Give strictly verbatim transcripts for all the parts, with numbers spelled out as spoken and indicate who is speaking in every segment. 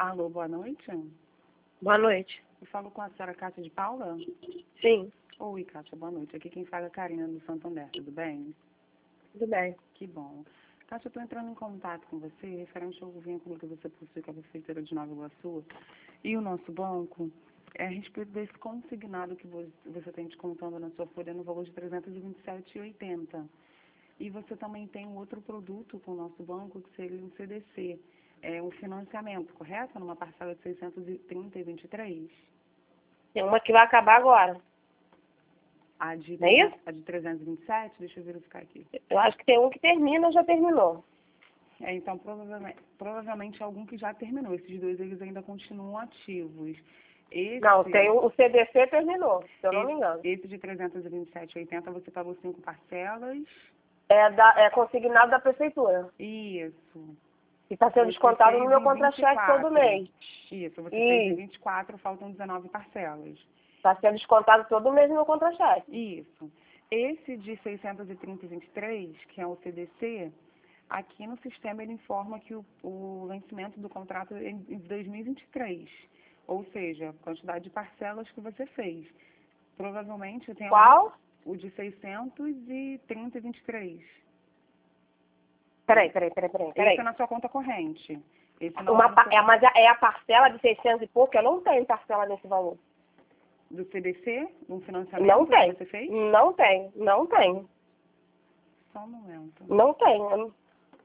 Speaker 1: Alô, boa noite.
Speaker 2: Boa noite.
Speaker 1: Eu falo com a senhora Cátia de Paula?
Speaker 2: Sim,
Speaker 1: Oi, Cátia, boa noite. Aqui quem fala é a Karina do Santander, tudo bem?
Speaker 2: tudo bem.
Speaker 1: Que bom. Cátia, eu estou entrando em contato com você referente ao vínculo que você possui com a Prefeitura de Nova Iguaçu e o nosso banco, é a respeito desse consignado que vo- você tem descontando na sua folha no valor de trezentos e vinte e sete reais e oitenta centavos. E você também tem um outro produto com o nosso banco, que seria um C D C, é um financiamento, correto? Numa parcela de seiscentos e trinta reais e vinte e três centavos.
Speaker 2: Tem uma que vai acabar agora,
Speaker 1: A de,
Speaker 2: não é isso?
Speaker 1: a de trezentos e vinte e sete, deixa eu verificar aqui.
Speaker 2: Eu acho que tem um que termina ou já terminou.
Speaker 1: É, então, provavelmente, provavelmente algum que já terminou. Esses dois, eles ainda continuam ativos. Esse,
Speaker 2: Não, tem o o C D C terminou, se eu não me engano.
Speaker 1: esse, esse de trezentos e vinte e sete reais e oitenta centavos, você pagou cinco parcelas.
Speaker 2: É, da, é consignado da prefeitura.
Speaker 1: Isso.
Speaker 2: E está sendo
Speaker 1: Você
Speaker 2: descontado
Speaker 1: fez
Speaker 2: no meu
Speaker 1: em
Speaker 2: contra-cheque
Speaker 1: vinte e quatro.
Speaker 2: todo mês.
Speaker 1: Isso, você fez em
Speaker 2: Isso.
Speaker 1: vinte e quatro, faltam dezenove parcelas.
Speaker 2: Está sendo descontado todo mês no meu contra-cheque.
Speaker 1: Isso. Esse de seiscentos e trinta reais e vinte e três centavos, que é o C D C, aqui no sistema ele informa que o, o vencimento do contrato é em dois mil e vinte e três. Ou seja, a quantidade de parcelas que você fez. Provavelmente tem
Speaker 2: Qual?
Speaker 1: algum- o de seiscentos e trinta reais e vinte e três.
Speaker 2: Peraí, peraí, peraí, peraí. peraí.
Speaker 1: Esse é na sua conta corrente. Esse não
Speaker 2: Uma,
Speaker 1: é no
Speaker 2: pa-
Speaker 1: seu,
Speaker 2: é, mas é a parcela de seiscentos e pouco? Eu não tenho parcela nesse valor.
Speaker 1: do C D C, um financiamento
Speaker 2: Não tem.
Speaker 1: que você fez?
Speaker 2: Não tem. Não tem.
Speaker 1: Só um momento.
Speaker 2: Não tem. Eu não-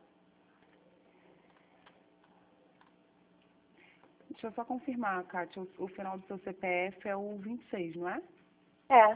Speaker 1: Deixa eu só confirmar, Kátia, o, o final do seu C P F é o vinte e seis, não é?
Speaker 2: É.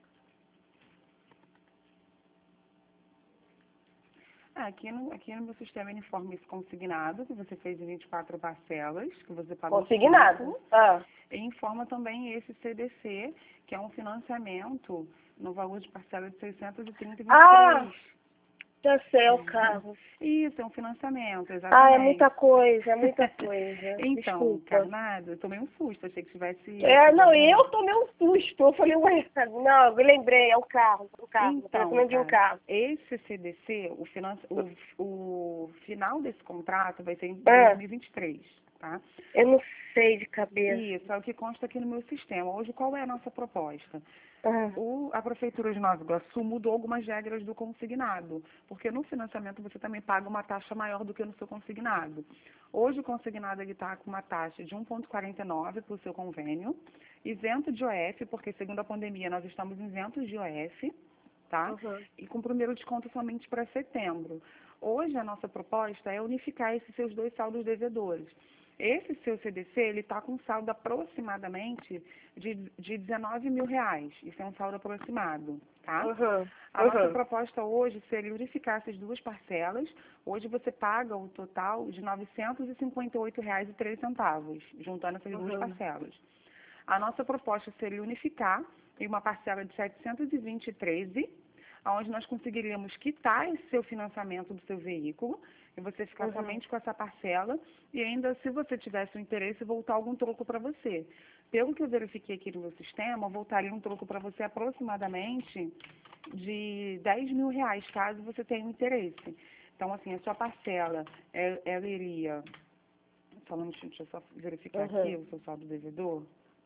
Speaker 1: Ah, aqui, no, aqui no meu sistema ele informa esse consignado, que você fez em vinte e quatro parcelas, que você pagou
Speaker 2: Consignado.
Speaker 1: cinco.
Speaker 2: Ah.
Speaker 1: E informa também esse C D C, que é um financiamento no valor de parcela de seiscentos e trinta reais e vinte e três
Speaker 2: Ah,
Speaker 1: centavos.
Speaker 2: já sei, é o carro.
Speaker 1: Isso, é um financiamento,
Speaker 2: Ah,
Speaker 1: exatamente.
Speaker 2: é muita coisa, é muita coisa.
Speaker 1: Então,
Speaker 2: Desculpa.
Speaker 1: Carnado, eu tomei um susto, achei que tivesse...
Speaker 2: É, não, e eu tomei um susto. Eu falei, ué, não, eu me lembrei, é o carro, é o carro.
Speaker 1: Então,
Speaker 2: Então, de um
Speaker 1: cara,
Speaker 2: carro.
Speaker 1: esse C D C, o, finan... o, o final desse contrato vai ser em
Speaker 2: Ah.
Speaker 1: dois mil e vinte e três, tá?
Speaker 2: Eu não sei de cabeça.
Speaker 1: Isso, é o que consta aqui no meu sistema. Hoje, qual é a nossa proposta?
Speaker 2: Ah.
Speaker 1: O, a Prefeitura de Nova Iguaçu mudou algumas regras do consignado, porque no financiamento você também paga uma taxa maior do que no seu consignado. Hoje o consignado está com uma taxa de um vírgula quarenta e nove para o seu convênio, isento de O F, porque segundo a pandemia nós estamos isentos de O F, tá?
Speaker 2: Uhum.
Speaker 1: E com o primeiro desconto somente para setembro. Hoje a nossa proposta é unificar esses seus dois saldos devedores. Esse seu C D C, ele está com saldo aproximadamente de, de dezenove mil reais. Isso é um saldo aproximado, tá?
Speaker 2: Uhum.
Speaker 1: A nossa
Speaker 2: Uhum.
Speaker 1: proposta hoje seria unificar essas duas parcelas. Hoje você paga o total de novecentos e cinquenta e oito reais e três centavos, juntando essas duas
Speaker 2: Uhum.
Speaker 1: parcelas. A nossa proposta seria unificar em uma parcela de setecentos e vinte e três, onde nós conseguiríamos quitar esse seu financiamento do seu veículo e você ficar
Speaker 2: Uhum.
Speaker 1: somente com essa parcela e ainda, se você tivesse o interesse, voltar algum troco para você. Pelo que eu verifiquei aqui no meu sistema, voltaria um troco para você aproximadamente de dez mil reais, caso você tenha um interesse. Então, assim, a sua parcela, é- ela iria... Só um minutinho, deixa eu só verificar
Speaker 2: Uhum.
Speaker 1: aqui o seu saldo devedor.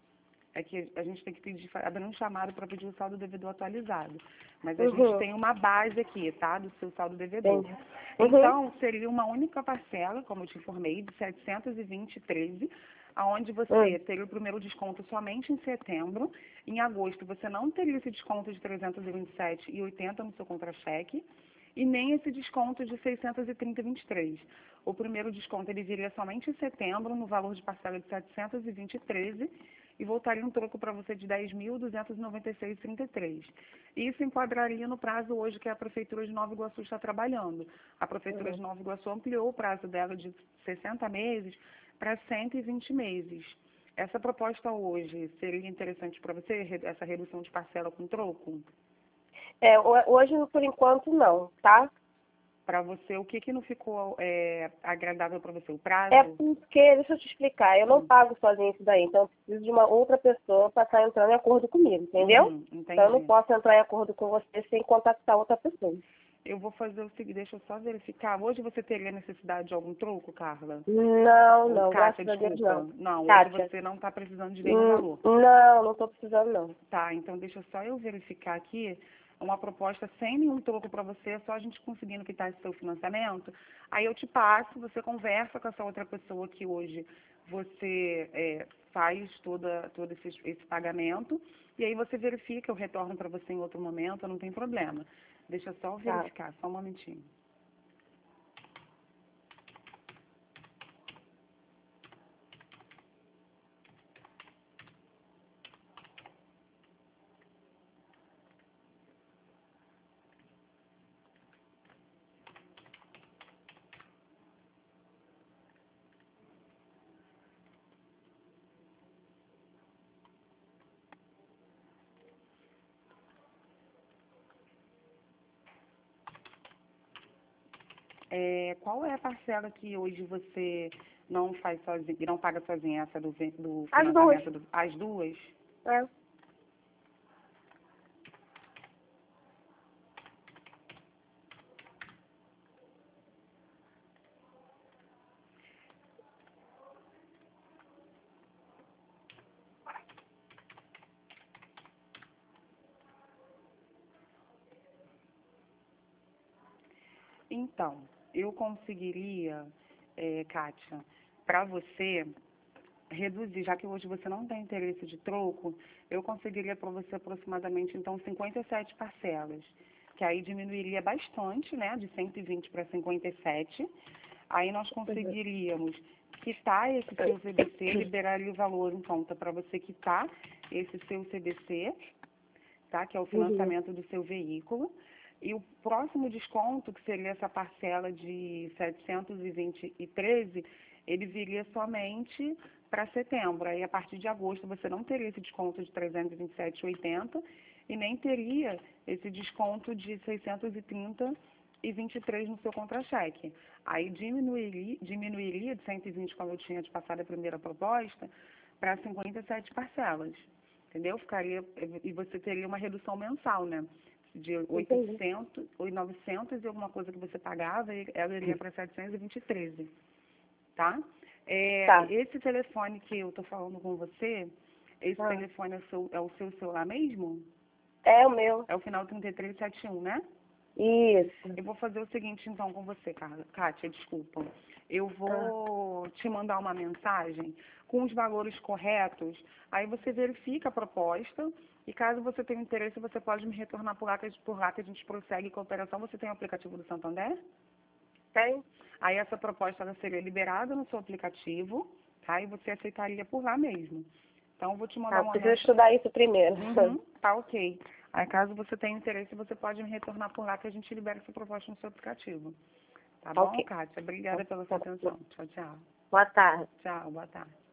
Speaker 1: É que a gente tem que pedir, abrir um chamado para pedir o saldo devedor atualizado. Mas a
Speaker 2: Uhum.
Speaker 1: gente tem uma base aqui, tá? Do seu saldo devedor.
Speaker 2: Entendi. Uhum.
Speaker 1: Então, seria uma única parcela, como eu te informei, de setecentos e vinte e três, aonde você
Speaker 2: Uhum.
Speaker 1: teria o primeiro desconto somente em setembro. Em agosto, você não teria esse desconto de trezentos e vinte e sete reais e oitenta centavos no seu contra-cheque e nem esse desconto de seiscentos e trinta reais e vinte e três centavos. O primeiro desconto ele viria somente em setembro, no valor de parcela de setecentos e vinte e três reais, e voltaria um troco para você de dez mil duzentos e noventa e seis reais e trinta e três centavos. Isso enquadraria no prazo hoje que a Prefeitura de Nova Iguaçu está trabalhando. A Prefeitura
Speaker 2: Uhum.
Speaker 1: de Nova Iguaçu ampliou o prazo dela de sessenta meses para cento e vinte meses. Essa proposta hoje seria interessante para você, re- essa redução de parcela com troco?
Speaker 2: É, ho- hoje, por enquanto, não, tá?
Speaker 1: Para você, o que, que não ficou é, agradável para você? O prazo?
Speaker 2: É porque, deixa eu te explicar, eu não pago sozinha isso daí, então eu preciso de uma outra pessoa para estar entrando em acordo comigo, entendeu?
Speaker 1: Uhum,
Speaker 2: Então eu não
Speaker 1: entendi.
Speaker 2: posso entrar em acordo com você sem contactar outra pessoa.
Speaker 1: Eu vou fazer o seguinte, deixa eu só verificar. Hoje você teria necessidade de algum troco, Carla?
Speaker 2: Não,
Speaker 1: Ou,
Speaker 2: não,
Speaker 1: Kátia,
Speaker 2: graças a Deus
Speaker 1: desculpa.
Speaker 2: não.
Speaker 1: Não,
Speaker 2: Kátia.
Speaker 1: hoje você não está precisando de nenhum
Speaker 2: Hum,
Speaker 1: valor.
Speaker 2: Não, não estou precisando não.
Speaker 1: Tá, então deixa só eu verificar aqui uma proposta sem nenhum troco para você, só a gente conseguindo quitar esse seu financiamento. Aí eu te passo, você conversa com essa outra pessoa que hoje você é, faz toda, todo esse, esse pagamento, e aí você verifica, eu retorno para você em outro momento, não tem problema. Deixa só eu
Speaker 2: Tá.
Speaker 1: verificar, só um momentinho. É, qual é a parcela que hoje você não faz sozinho, não paga sozinha, essa do, ven- do
Speaker 2: As duas.
Speaker 1: financiamento? Do, as duas?
Speaker 2: É.
Speaker 1: Então, eu conseguiria, é, Kátia, para você reduzir, já que hoje você não tem interesse de troco, eu conseguiria para você aproximadamente, então, cinquenta e sete parcelas, que aí diminuiria bastante, né, de cento e vinte para cinquenta e sete. Aí nós conseguiríamos quitar esse seu C B C, liberaria o valor em conta para você quitar esse seu C B C, tá? Que é o financiamento do seu veículo. E o próximo desconto, que seria essa parcela de setecentos e vinte e treze, ele viria somente para setembro. Aí, a partir de agosto, você não teria esse desconto de trezentos e vinte e sete reais e oitenta centavos e nem teria esse desconto de seiscentos e trinta e vinte e três no seu contra-cheque. Aí diminuiria, diminuiria de cento e vinte, como eu tinha te passado a primeira proposta, para cinquenta e sete parcelas. Entendeu? Ficaria, e você teria uma redução mensal, né? De oitocentos ou novecentos e alguma coisa que você pagava, e ela iria para setecentos e vinte e treze, tá? É,
Speaker 2: Tá.
Speaker 1: esse telefone que eu estou falando com você, esse
Speaker 2: Ah.
Speaker 1: telefone é o, seu, é o seu celular mesmo?
Speaker 2: É o meu.
Speaker 1: É o final trinta e três setenta e um, né?
Speaker 2: Isso.
Speaker 1: Eu vou fazer o seguinte, então, com você, Carla. Kátia, desculpa. Eu vou ah. te mandar uma mensagem com os valores corretos, aí você verifica a proposta e caso você tenha interesse, você pode me retornar por lá, que, por lá que a gente prossegue com a operação. Você tem o aplicativo do Santander?
Speaker 2: Tem?
Speaker 1: Aí essa proposta ela seria liberada no seu aplicativo, tá? E você aceitaria por lá mesmo. Então, eu vou te mandar
Speaker 2: Tá,
Speaker 1: uma
Speaker 2: preciso
Speaker 1: mensagem.
Speaker 2: estudar isso primeiro.
Speaker 1: Uhum, tá ok. Aí, caso você tenha interesse, você pode me retornar por lá que a gente libera essa proposta no seu aplicativo. Tá bom,
Speaker 2: Ok.
Speaker 1: Kátia? Obrigada pela sua atenção. Tchau, tchau.
Speaker 2: Boa tarde.
Speaker 1: Tchau, boa tarde.